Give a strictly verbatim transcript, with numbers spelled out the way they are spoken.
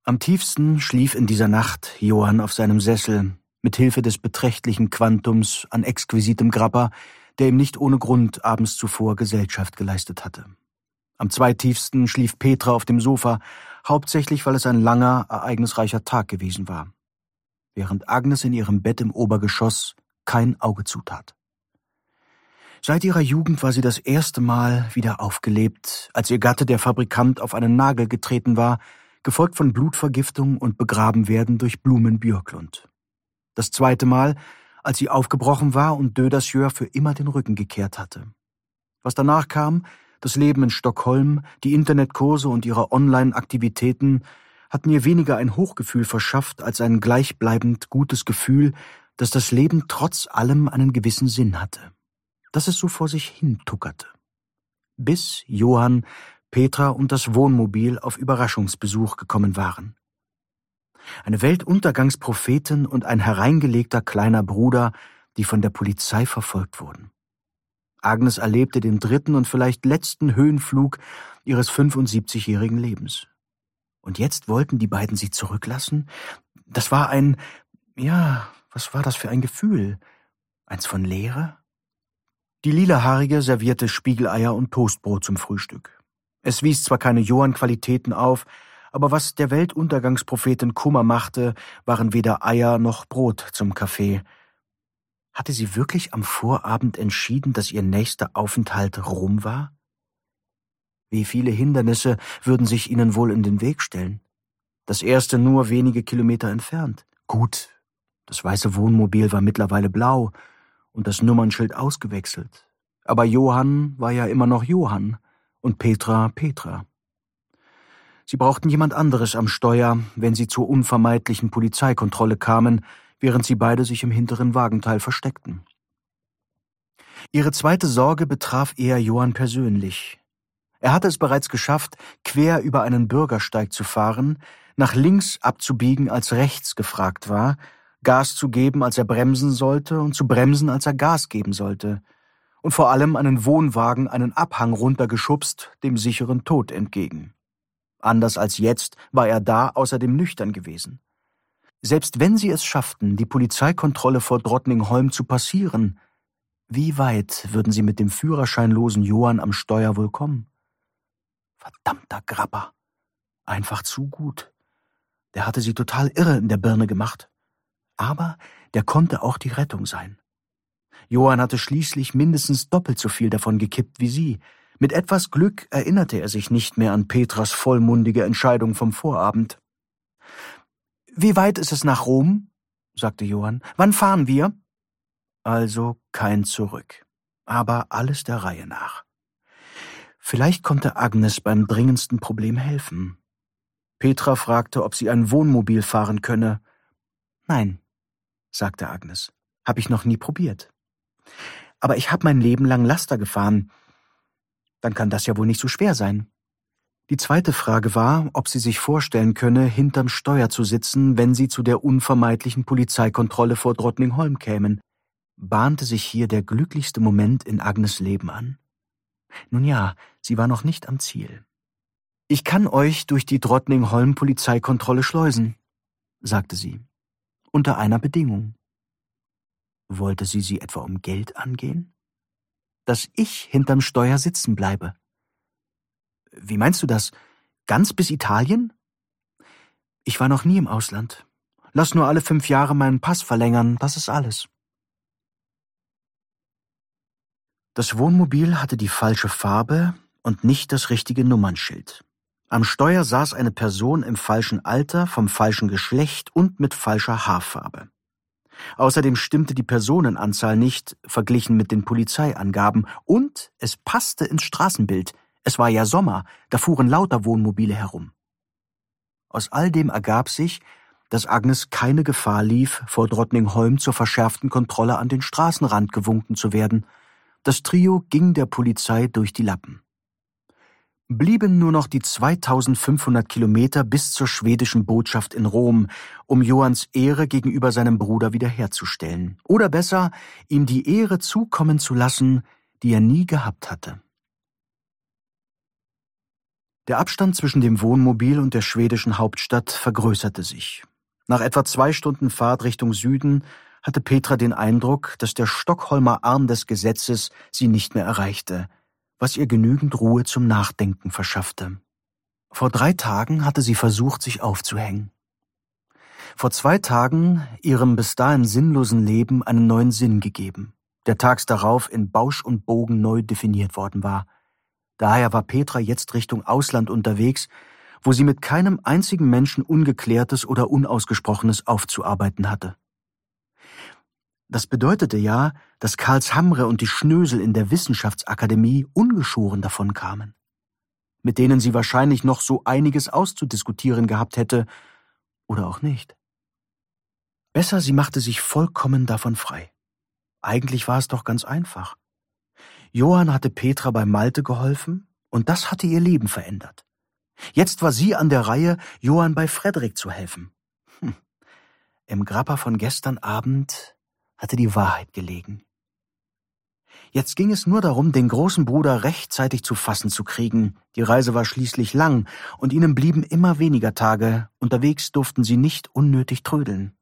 Am tiefsten schlief in dieser Nacht Johann auf seinem Sessel, mit Hilfe des beträchtlichen Quantums an exquisitem Grappa, der ihm nicht ohne Grund abends zuvor Gesellschaft geleistet hatte. Am zweitiefsten schlief Petra auf dem Sofa, hauptsächlich weil es ein langer, ereignisreicher Tag gewesen war, während Agnes in ihrem Bett im Obergeschoss kein Auge zutat. Seit ihrer Jugend war sie das erste Mal wieder aufgelebt, als ihr Gatte, der Fabrikant, auf einen Nagel getreten war, gefolgt von Blutvergiftung und begraben werden durch Blumen Björklund. Das zweite Mal, als sie aufgebrochen war und Dödersjör für immer den Rücken gekehrt hatte. Was danach kam, das Leben in Stockholm, die Internetkurse und ihre Online-Aktivitäten, hatten ihr weniger ein Hochgefühl verschafft als ein gleichbleibend gutes Gefühl, dass das Leben trotz allem einen gewissen Sinn hatte, dass es so vor sich hin tuckerte. Bis Johann, Petra und das Wohnmobil auf Überraschungsbesuch gekommen waren. Eine Weltuntergangsprophetin und ein hereingelegter kleiner Bruder, die von der Polizei verfolgt wurden. Agnes erlebte den dritten und vielleicht letzten Höhenflug ihres fünfundsiebzigjährigen Lebens. Und jetzt wollten die beiden sie zurücklassen? Das war ein, ja, was war das für ein Gefühl? Eins von Leere? Die Lilahaarige servierte Spiegeleier und Toastbrot zum Frühstück. Es wies zwar keine Johann-Qualitäten auf, aber was der Weltuntergangsprophetin Kummer machte, waren weder Eier noch Brot zum Kaffee. Hatte sie wirklich am Vorabend entschieden, dass ihr nächster Aufenthalt Rom war? Wie viele Hindernisse würden sich ihnen wohl in den Weg stellen? Das erste nur wenige Kilometer entfernt. Gut, das weiße Wohnmobil war mittlerweile blau und das Nummernschild ausgewechselt. Aber Johann war ja immer noch Johann und Petra Petra. Sie brauchten jemand anderes am Steuer, wenn sie zur unvermeidlichen Polizeikontrolle kamen, während sie beide sich im hinteren Wagenteil versteckten. Ihre zweite Sorge betraf eher Johann persönlich. Er hatte es bereits geschafft, quer über einen Bürgersteig zu fahren, nach links abzubiegen, als rechts gefragt war, Gas zu geben, als er bremsen sollte, und zu bremsen, als er Gas geben sollte, und vor allem einen Wohnwagen einen Abhang runtergeschubst, dem sicheren Tod entgegen. Anders als jetzt war er da außerdem nüchtern gewesen. Selbst wenn sie es schafften, die Polizeikontrolle vor Drottningholm zu passieren, wie weit würden sie mit dem führerscheinlosen Johann am Steuer wohl kommen? Verdammter Grappa. Einfach zu gut. Der hatte sie total irre in der Birne gemacht. Aber der konnte auch die Rettung sein. Johann hatte schließlich mindestens doppelt so viel davon gekippt wie sie. Mit etwas Glück erinnerte er sich nicht mehr an Petras vollmundige Entscheidung vom Vorabend. »Wie weit ist es nach Rom?« sagte Johann. »Wann fahren wir?« Also kein Zurück, aber alles der Reihe nach. Vielleicht konnte Agnes beim dringendsten Problem helfen. Petra fragte, ob sie ein Wohnmobil fahren könne. »Nein«, sagte Agnes, »hab ich noch nie probiert. Aber ich hab mein Leben lang Laster gefahren. Dann kann das ja wohl nicht so schwer sein.« Die zweite Frage war, ob sie sich vorstellen könne, hinterm Steuer zu sitzen, wenn sie zu der unvermeidlichen Polizeikontrolle vor Drottningholm kämen. Bahnte sich hier der glücklichste Moment in Agnes Leben an? Nun ja, sie war noch nicht am Ziel. »Ich kann euch durch die Drottningholm-Polizeikontrolle schleusen«, sagte sie, »unter einer Bedingung.« Wollte sie sie etwa um Geld angehen? Dass ich hinterm Steuer sitzen bleibe. »Wie meinst du das? Ganz bis Italien?« »Ich war noch nie im Ausland. Lass nur alle fünf Jahre meinen Pass verlängern, das ist alles.« Das Wohnmobil hatte die falsche Farbe und nicht das richtige Nummernschild. Am Steuer saß eine Person im falschen Alter, vom falschen Geschlecht und mit falscher Haarfarbe. Außerdem stimmte die Personenanzahl nicht, verglichen mit den Polizeiangaben, und es passte ins Straßenbild. Es war ja Sommer, da fuhren lauter Wohnmobile herum. Aus all dem ergab sich, dass Agnes keine Gefahr lief, vor Drottningholm zur verschärften Kontrolle an den Straßenrand gewunken zu werden. Das Trio ging der Polizei durch die Lappen. Blieben nur noch die zweitausendfünfhundert Kilometer bis zur schwedischen Botschaft in Rom, um Johanns Ehre gegenüber seinem Bruder wiederherzustellen. Oder besser, ihm die Ehre zukommen zu lassen, die er nie gehabt hatte. Der Abstand zwischen dem Wohnmobil und der schwedischen Hauptstadt vergrößerte sich. Nach etwa zwei Stunden Fahrt Richtung Süden hatte Petra den Eindruck, dass der Stockholmer Arm des Gesetzes sie nicht mehr erreichte, was ihr genügend Ruhe zum Nachdenken verschaffte. Vor drei Tagen hatte sie versucht, sich aufzuhängen. Vor zwei Tagen ihrem bis dahin sinnlosen Leben einen neuen Sinn gegeben, der tags darauf in Bausch und Bogen neu definiert worden war. Daher war Petra jetzt Richtung Ausland unterwegs, wo sie mit keinem einzigen Menschen Ungeklärtes oder Unausgesprochenes aufzuarbeiten hatte. Das bedeutete ja, dass Karlshamre und die Schnösel in der Wissenschaftsakademie ungeschoren davon kamen, mit denen sie wahrscheinlich noch so einiges auszudiskutieren gehabt hätte oder auch nicht. Besser, sie machte sich vollkommen davon frei. Eigentlich war es doch ganz einfach. Johann hatte Petra bei Malte geholfen und das hatte ihr Leben verändert. Jetzt war sie an der Reihe, Johann bei Frederik zu helfen. Hm. Im Grappa von gestern Abend hatte die Wahrheit gelegen. Jetzt ging es nur darum, den großen Bruder rechtzeitig zu fassen zu kriegen. Die Reise war schließlich lang und ihnen blieben immer weniger Tage. Unterwegs durften sie nicht unnötig trödeln.